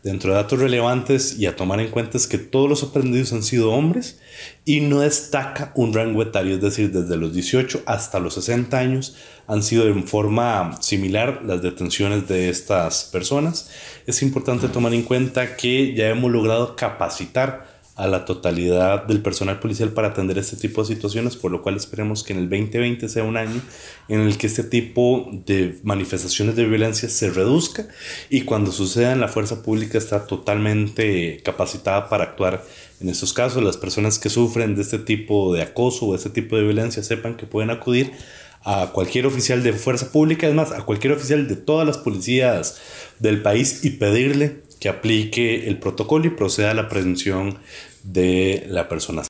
Dentro de datos relevantes y a tomar en cuenta es que todos los sorprendidos han sido hombres y no destaca un rango etario, es decir, desde los 18 hasta los 60 años han sido en forma similar las detenciones de estas personas. Es importante tomar en cuenta que ya hemos logrado capacitar a la totalidad del personal policial para atender este tipo de situaciones, por lo cual esperemos que en el 2020 sea un año en el que este tipo de manifestaciones de violencia se reduzca y cuando sucedan la fuerza pública está totalmente capacitada para actuar en estos casos. Las personas que sufren de este tipo de acoso o de este tipo de violencia sepan que pueden acudir a cualquier oficial de fuerza pública, es más, a cualquier oficial de todas las policías del país y pedirle que aplique el protocolo y proceda a la prevención de la persona.